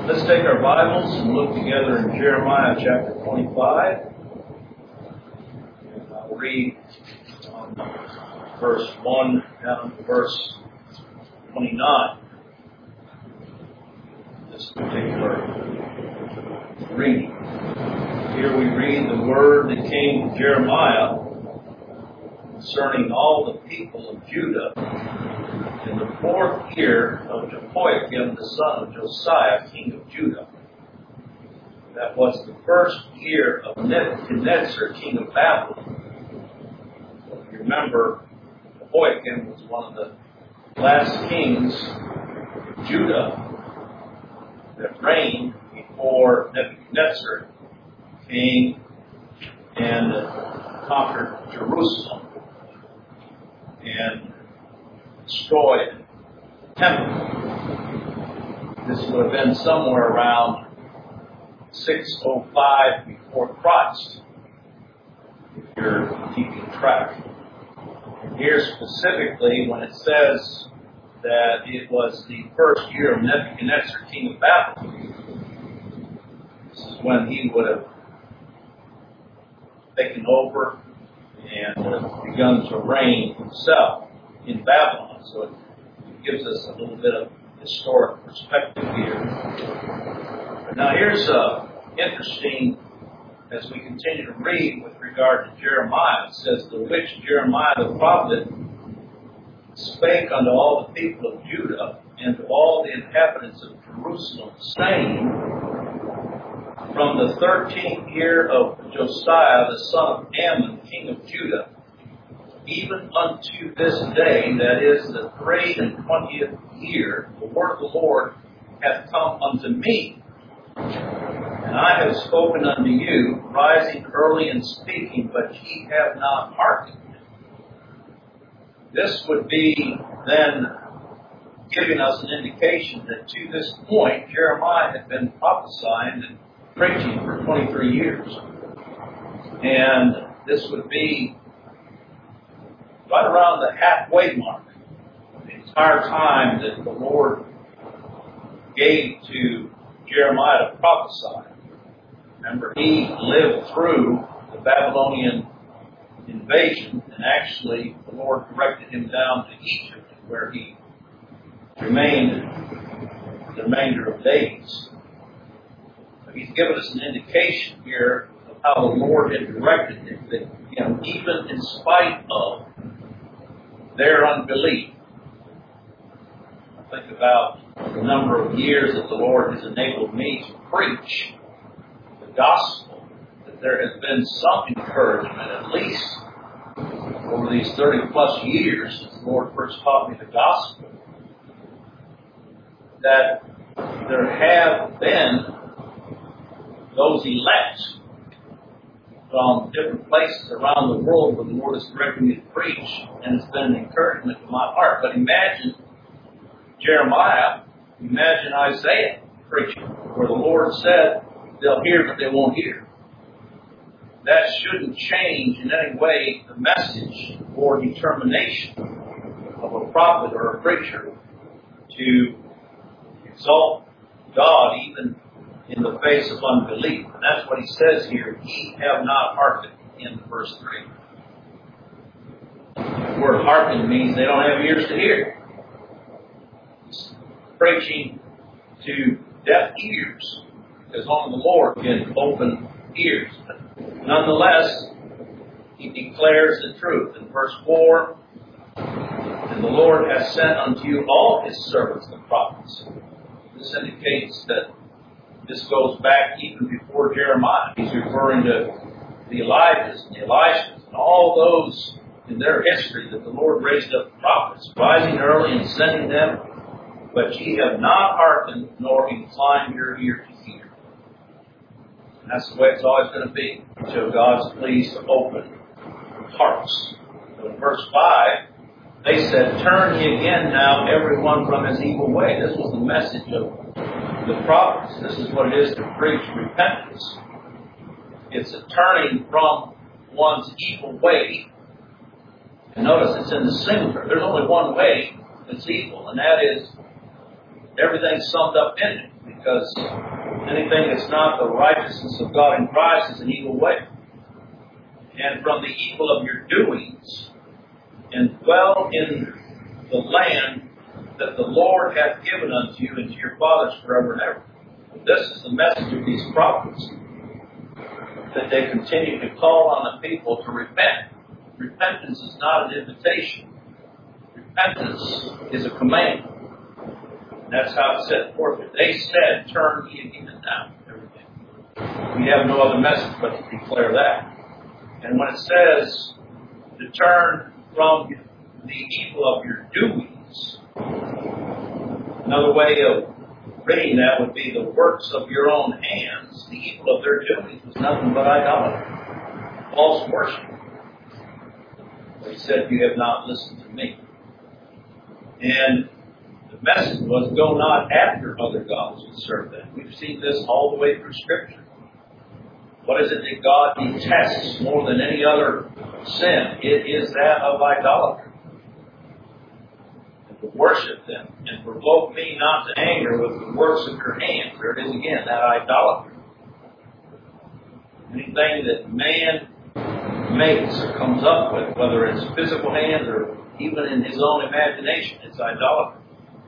Let's take our Bibles and look together in Jeremiah chapter 25. And I'll read verse 1 down to verse 29. This particular reading. Here we read the word that came to Jeremiah concerning all the people of Judah in the 4th year of Jehoiakim, the son of Josiah, king of Judah. That was the 1st year of Nebuchadnezzar, king of Babylon. So if you remember, Jehoiakim was one of the last kings of Judah that reigned before Nebuchadnezzar came and conquered Jerusalem and destroyed the temple. This would have been somewhere around 605 before Christ, if you're keeping track. And here specifically, when it says that it was the 1st year of Nebuchadnezzar, king of Babylon, this is when he would have taken over and begun to reign himself in Babylon. So it gives us a little bit of historic perspective here. But now here's interesting, as we continue to read with regard to Jeremiah. It says, "The which Jeremiah the prophet spake unto all the people of Judah and to all the inhabitants of Jerusalem, saying, From the 13th year of Josiah the son of Ammon, king of Judah, even unto this day, that is the 23rd year, the word of the Lord hath come unto me. And I have spoken unto you, rising early and speaking, but ye have not hearkened." This would be then giving us an indication that to this point, Jeremiah had been prophesying and preaching for 23 years. And this would be right around the halfway mark, the entire time that the Lord gave to Jeremiah to prophesy. Remember, he lived through the Babylonian invasion, and actually the Lord directed him down to Egypt, where he remained the remainder of days. So he's given us an indication here of how the Lord had directed him, that even in spite of their unbelief. I think about the number of years that the Lord has enabled me to preach the gospel, that there has been some encouragement, at least over these 30 plus years since the Lord first taught me the gospel, that there have been those elect from different places around the world where the Lord has directed me to preach, and it's been an encouragement to my heart. But imagine Jeremiah, imagine Isaiah preaching, where the Lord said they'll hear but they won't hear. That shouldn't change in any way the message or determination of a prophet or a preacher to exalt God even in the face of unbelief. And that's what he says here. Ye have not hearkened in verse 3. The word hearken means they don't have ears to hear. He's preaching to deaf ears, because only the Lord can open ears. But nonetheless, he declares the truth. In verse 4, "And the Lord hath sent unto you all his servants, the prophets." This indicates that this goes back even before Jeremiah. He's referring to the Elijahs and the Elishas and all those in their history that the Lord raised up prophets, rising early and sending them. "But ye have not hearkened, nor inclined your ear to hear." And that's the way it's always going to be until God's pleased to open hearts. So in verse 5, they said, "Turn ye again now, every one from his evil way." This was the message of the prophets. This is what it is to preach repentance. It's a turning from one's evil way. And notice it's in the singular. There's only one way that's evil, and that is everything's summed up in it. because anything that's not the righteousness of God in Christ is an evil way. And from the evil of your doings, and dwell in the land that the Lord hath given unto you and to your fathers forever and ever. This is the message of these prophets, that they continue to call on the people to repent. Repentance is not an invitation. Repentance is a command. And that's how it's set forth. They said, turn ye again now. Everything. We have no other message but to declare that. And when it says to turn from the evil of your doings, another way of reading that would be the works of your own hands. The evil of their doings was nothing but idolatry, false worship. He said, you have not listened to me. And the message was, go not after other gods and serve them. We've seen this all the way through Scripture. What is it that God detests more than any other sin? It is that of idolatry. And to worship them and provoke me not to anger with the works of your hands. There it is again, that idolatry. Anything that man makes or comes up with, whether it's physical hands or even in his own imagination, it's idolatry.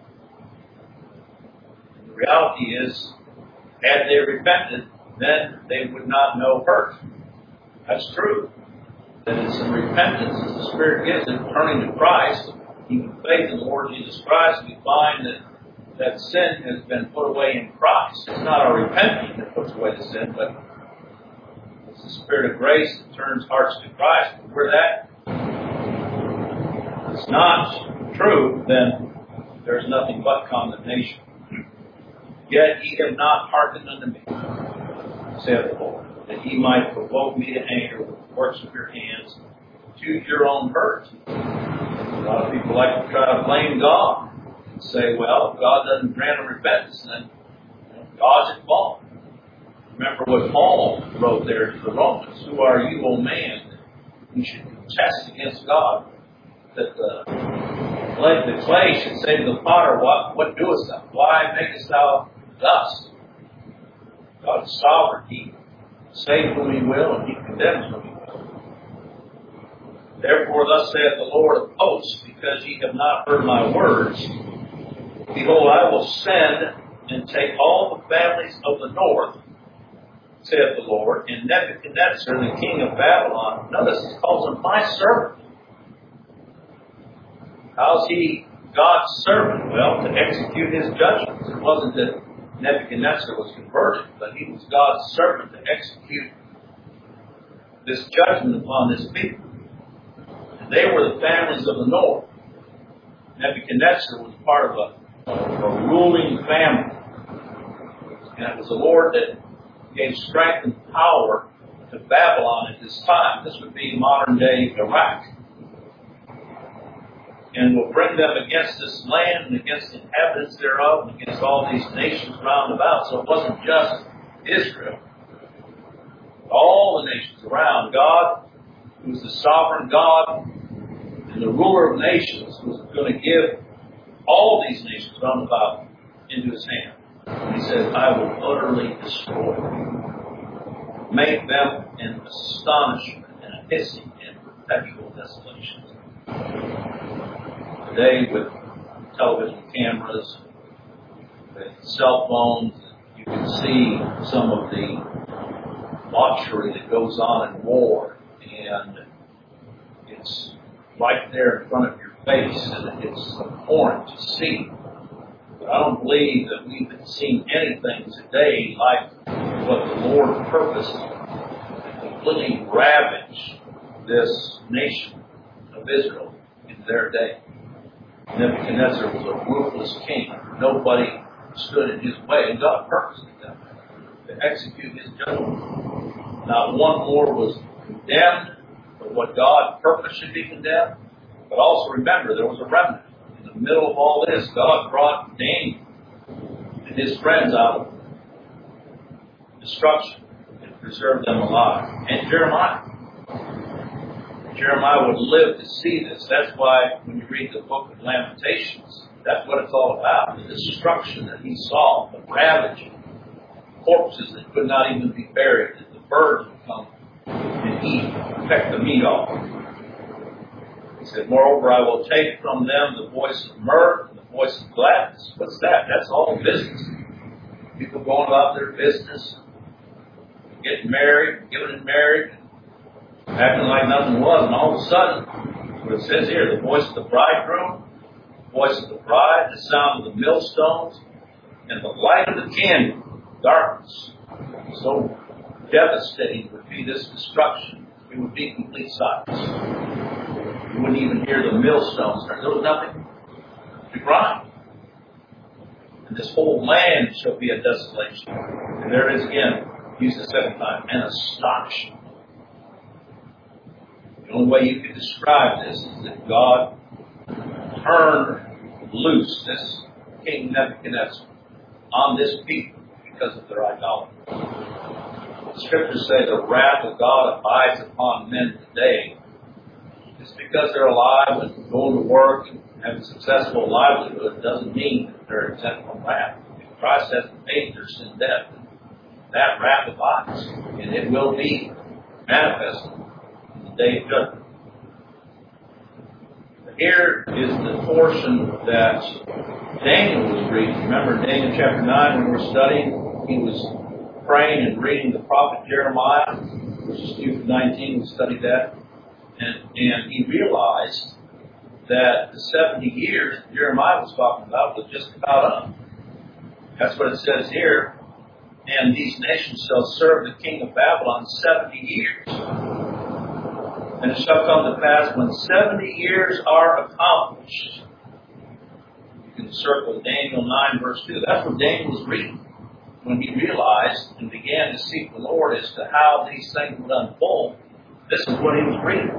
And the reality is, had they repented, then they would not know hurt. That's true. That it's in repentance, as the Spirit gives it, turning to Christ, even faith in the Lord Jesus Christ, we find that sin has been put away in Christ. It's not our repenting that puts away the sin, but it's the Spirit of grace that turns hearts to Christ. And where that is not true, then there's nothing but condemnation. Yet ye have not hearkened unto me, saith the Lord, that ye might provoke me to anger with the works of your hands to your own hurt. A lot of people like to try to blame God and say, well, if God doesn't grant a repentance, then God's at fault. Remember what Paul wrote there to the Romans. Who are you, O man, that you should contest against God? That the clay should say to the potter, what doest thou? Why makest thou dust? God is sovereign. He saves whom he will, and he condemns whom he will. Therefore, thus saith the Lord of hosts, because ye have not heard my words, behold, I will send and take all the families of the north, saith the Lord, and Nebuchadnezzar, the king of Babylon. Notice he calls him my servant. How's he God's servant? Well, to execute his judgments. It wasn't that Nebuchadnezzar was converted, but he was God's servant to execute this judgment upon this people. And they were the families of the north. Nebuchadnezzar was part of a ruling family. And it was the Lord that gave strength and power to Babylon at this time. This would be modern day Iraq. And will bring them against this land and against the inhabitants thereof and against all these nations round about. So it wasn't just Israel. All the nations around. God, who was the sovereign God and the ruler of nations, was going to give all these nations round about into his hand. And he says, I will utterly destroy them. Make them an astonishment and a hissing and perpetual desolation. Today, with television cameras, with cell phones, you can see some of the debauchery that goes on in war, and it's right there in front of your face, and it's abhorrent to see. But I don't believe that we've seen anything today like what the Lord purposed to completely ravage this nation of Israel in their day. Nebuchadnezzar was a ruthless king. Nobody stood in his way, and God purposed that to execute his judgment. Not one more was condemned, but what God purposed should be condemned. But also remember, there was a remnant. In the middle of all this, God brought Daniel and his friends out of destruction and preserved them alive. And Jeremiah. Jeremiah would live to see this. That's why when you read the book of Lamentations, That's what it's all about, the destruction that he saw, the ravaging, corpses that could not even be buried, that the birds would come and eat, peck the meat off. He said, moreover, I will take from them the voice of mirth and the voice of gladness. What's that? That's all business. People going about their business, getting married, giving in marriage, acting like nothing was, and all of a sudden, what it says here, the voice of the bridegroom, the voice of the bride, the sound of the millstones, and the light of the candle, darkness. So devastating would be this destruction. It would be complete silence. You wouldn't even hear the millstones. There was nothing to grind. And this whole land shall be a desolation. And there it is again, used the second time, and astonishing. The only way you could describe this is that God turned loose this King Nebuchadnezzar on this people because of their idolatry. The scriptures say the wrath of God abides upon men today. Just because they're alive and going to work and having a successful livelihood doesn't mean that they're exempt from wrath. If Christ has paid their sin debt, that wrath abides, and it will be manifested in the day of judgment. Here is the portion that Daniel was reading. Remember Daniel chapter 9 when we were studying? He was praying and reading the prophet Jeremiah, verses 2 to 19. We studied that. And he realized that the 70 years that Jeremiah was talking about was just about up. That's what it says here. And these nations shall serve the king of Babylon 70 years. And it shall come to pass when 70 years are accomplished. You can circle Daniel 9 verse 2. That's what Daniel was reading when he realized and began to seek the Lord as to how these things would unfold. This is what he was reading.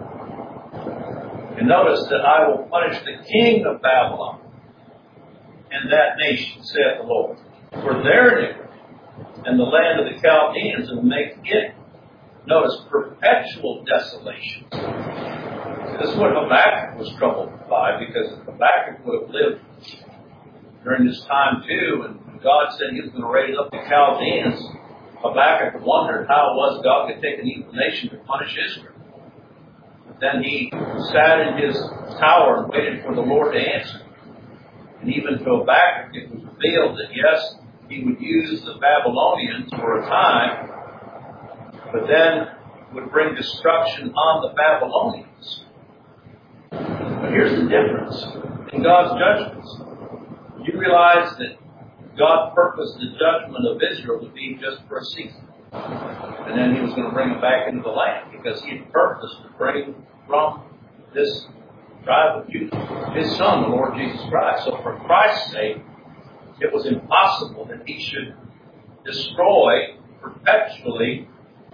And notice that I will punish the king of Babylon and that nation, saith the Lord, for their iniquity, and the land of the Chaldeans, and make it, notice, perpetual desolation. This is what Habakkuk was troubled by, because Habakkuk would have lived during this time too, and God said he was going to raise up the Chaldeans. Habakkuk wondered how it was God could take an evil nation to punish Israel. But then he sat in his tower and waited for the Lord to answer. And even to Habakkuk it was revealed that yes, he would use the Babylonians for a time, but then would bring destruction on the Babylonians. But here's the difference in God's judgments. You realize that God purposed the judgment of Israel to be just for a season. And then he was going to bring them back into the land because he had purposed to bring from this tribe of Judah his son, the Lord Jesus Christ. So for Christ's sake, it was impossible that he should destroy perpetually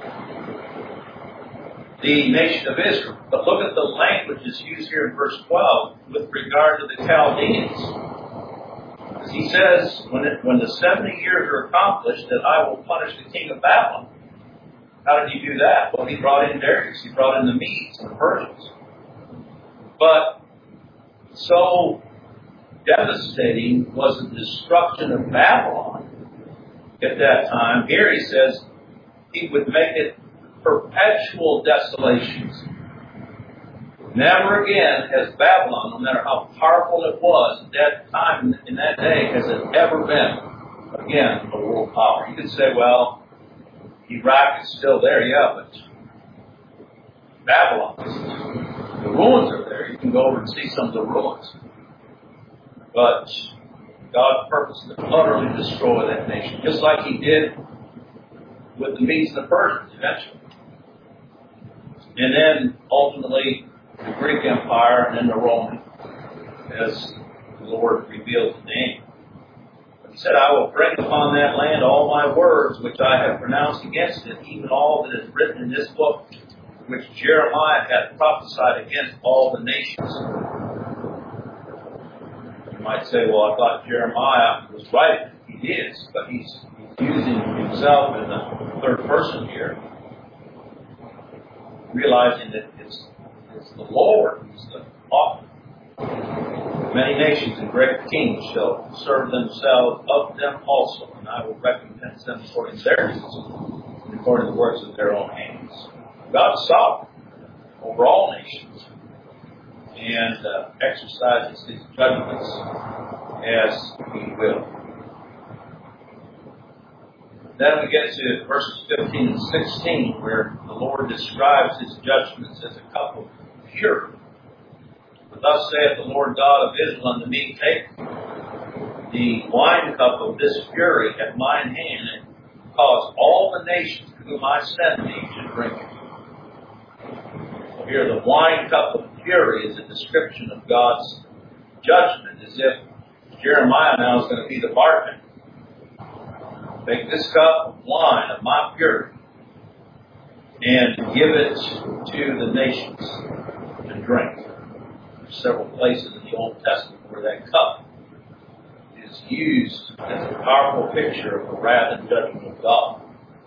the nation of Israel. But look at the language that's used here in verse 12 with regard to the Chaldeans. He says, when the 70 years are accomplished, that I will punish the king of Babylon. How did he do that? Well, he brought in Darius. He brought in the Medes and the Persians. But so devastating was the destruction of Babylon at that time. Here he says he would make it perpetual desolations. Never again has Babylon, no matter how powerful it was at that time, in that day, has it ever been, again, a world power. You could say, well, Iraq is still there, yeah, but Babylon isn't. The ruins are there. You can go over and see some of the ruins. But God purposed to utterly destroy that nation, just like he did with the Medes and the Persians eventually. And then, ultimately, the Greek Empire and then the Roman, as the Lord revealed to Daniel. He said, I will bring upon that land all my words which I have pronounced against it, even all that is written in this book, which Jeremiah had prophesied against all the nations. You might say, well, I thought Jeremiah was right. He is, but he's using himself in the third person here, realizing that it's the Lord who's the author. Many nations and great kings shall serve themselves of them also, and I will recompense them according to their deeds, and according to the works of their own hands. God is sovereign over all nations, and exercises His judgments as He will. Then we get to verses 15 and 16, where the Lord describes His judgments as a cup of fury. For thus saith the Lord God of Israel unto me, take the wine cup of this fury at mine hand, and cause all the nations to whom I send thee to drink it. So here the wine cup of fury is a description of God's judgment, as if Jeremiah now is going to be the bartender. Take this cup of wine of my fury and give it to the nations to drink. There's several places in the Old Testament where that cup is used as a powerful picture of the wrath and judgment of God.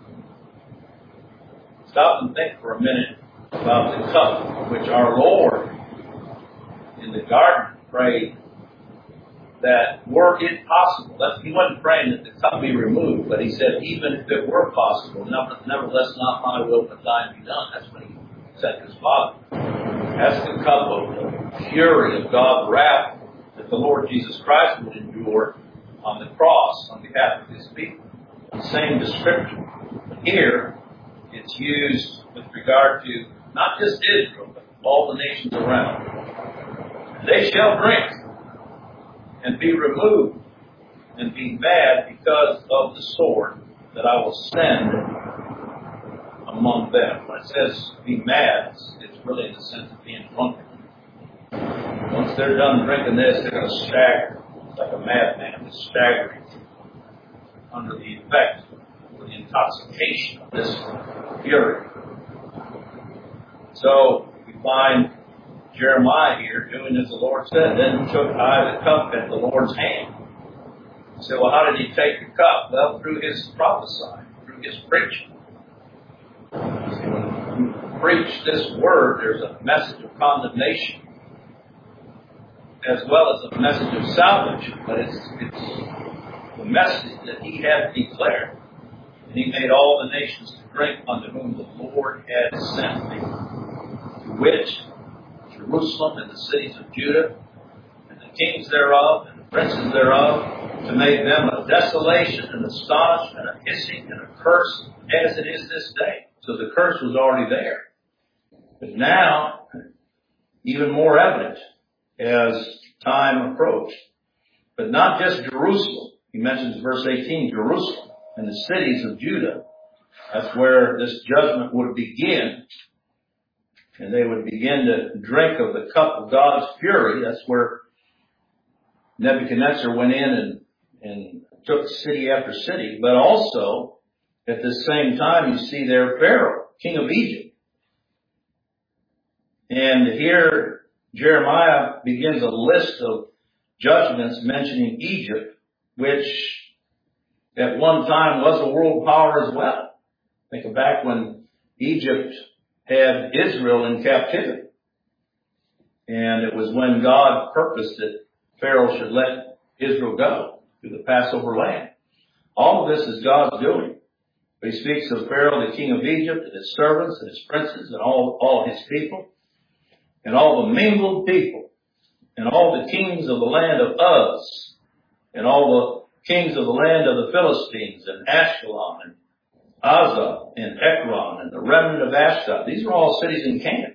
Stop and think for a minute about the cup which our Lord in the garden prayed that were it possible. He wasn't praying that the cup be removed, but He said, even if it were possible, nevertheless not my will but thine be done. That's what He said to His Father. That's the cup of the fury of God's wrath that the Lord Jesus Christ would endure on the cross on behalf of His people. The same description. Here, it's used with regard to not just Israel, but all the nations around. They shall drink and be removed and be mad because of the sword that I will send among them. When it says be mad, it's really in the sense of being drunken. Once they're done drinking this, they're going to stagger like a madman, just staggering under the effect of the intoxication of this fury. So we find Jeremiah here doing as the Lord said. Then took I the cup at the Lord's hand. You say, well, how did He take the cup? Well, through His prophesying, through His preaching. See, when you preach this word, there's a message of condemnation as well as a message of salvation. But it's the message that He had declared. And He made all the nations to drink unto whom the Lord had sent me, to which Jerusalem and the cities of Judah, and the kings thereof, and the princes thereof, to make them a desolation, and astonishment, a hissing, and a curse, as it is this day. So the curse was already there. But now, even more evident as time approached. But not just Jerusalem. He mentions verse 18, Jerusalem and the cities of Judah. That's where this judgment would begin. And they would begin to drink of the cup of God's fury. That's where Nebuchadnezzar went in and took city after city. But also, at the same time, you see there Pharaoh, king of Egypt. And here, Jeremiah begins a list of judgments mentioning Egypt, which at one time was a world power as well. Think back when Egypt had Israel in captivity. And it was when God purposed that Pharaoh should let Israel go to the Passover land. All of this is God's doing. But He speaks of Pharaoh, the king of Egypt, and his servants and his princes and all his people, and all the mingled people, and all the kings of the land of Uz, and all the kings of the land of the Philistines, and Ashkelon, and Azah, and Ekron, and the remnant of Ashdod. These are all cities in Canaan.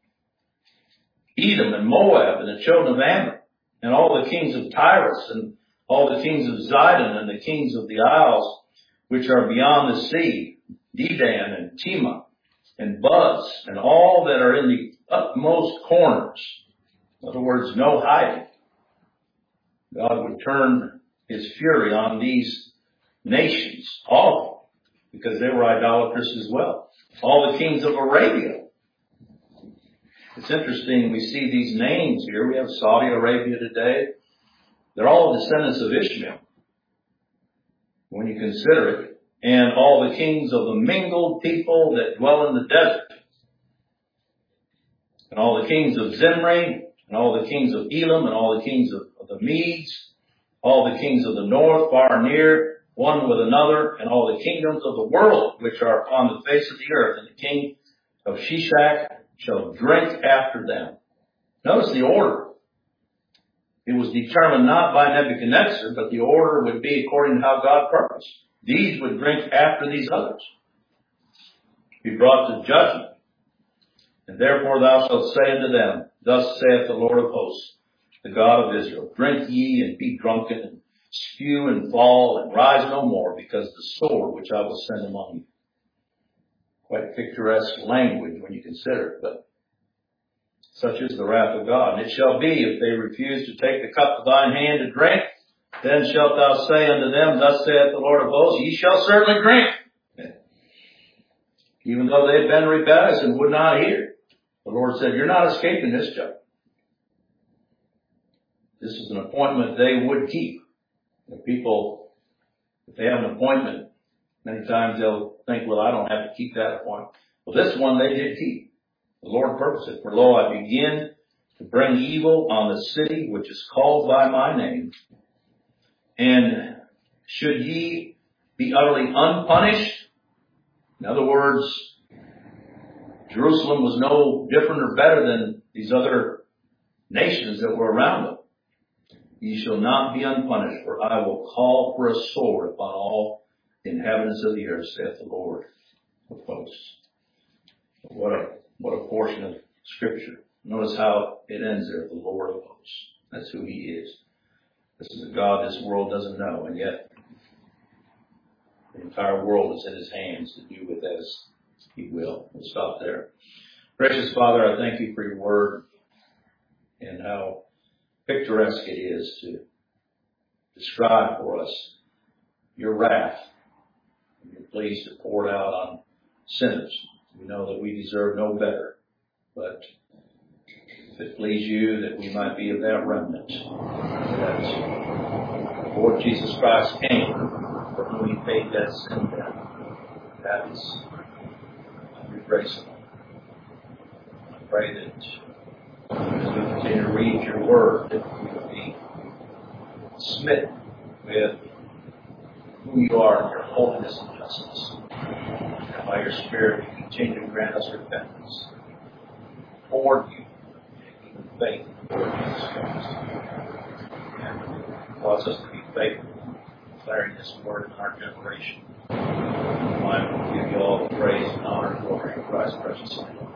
Edom and Moab, and the children of Ammon, and all the kings of Tyrus, and all the kings of Zidon, and the kings of the isles which are beyond the sea, Dedan, and Tema, and Buz, and all that are in the utmost corners. In other words, no hiding. God would turn His fury on these nations, all of them, because they were idolatrous as well. All the kings of Arabia. It's interesting, we see these names here. We have Saudi Arabia today. They're all descendants of Ishmael, when you consider it. And all the kings of the mingled people that dwell in the desert. And all the kings of Zimri, and all the kings of Elam, and all the kings of the Medes, all the kings of the north, far and near, one with another, and all the kingdoms of the world which are upon the face of the earth, and the king of Shishak shall drink after them. Notice the order. It was determined not by Nebuchadnezzar, but the order would be according to how God purposed. These would drink after these others. Be brought to judgment. And therefore thou shalt say unto them, Thus saith the Lord of hosts, the God of Israel, Drink ye and be drunken, and spew and fall, and rise no more, because the sword which I will send among you. Quite picturesque language when you consider it, but such is the wrath of God. And it shall be, if they refuse to take the cup of thine hand to drink, then shalt thou say unto them, Thus saith the Lord of hosts, Ye shall certainly drink. Even though they had been rebellious and would not hear. The Lord said, You're not escaping this judgment. This is an appointment they would keep. The people, if they have an appointment, many times they'll think, well, I don't have to keep that appointment. Well, this one they did keep. The Lord purposed it. For lo, I begin to bring evil on the city which is called by my name. And should ye be utterly unpunished? In other words, Jerusalem was no different or better than these other nations that were around them. Ye shall not be unpunished, for I will call for a sword upon all the inhabitants of the earth, saith the Lord of hosts. What a portion of Scripture. Notice how it ends there, the Lord of hosts. That's who He is. This is a God this world doesn't know, and yet the entire world is in His hands to do with as He will. We'll stop there. Gracious Father, I thank You for Your word and how picturesque it is to describe for us Your wrath. And You're pleased to pour it out on sinners. We know that we deserve no better, but if it please You that we might be of that remnant, that the Lord Jesus Christ came, for whom He paid that sin debt. That is unregraceful. I pray that as we continue to read Your word, that we will be smitten with who You are and Your holiness and justice. And by Your Spirit, You continue to grant us repentance toward You, and faith toward Jesus Christ. And cause us to be faithful in declaring this word in our generation. I will give You all the praise and honor and glory in Christ's precious name.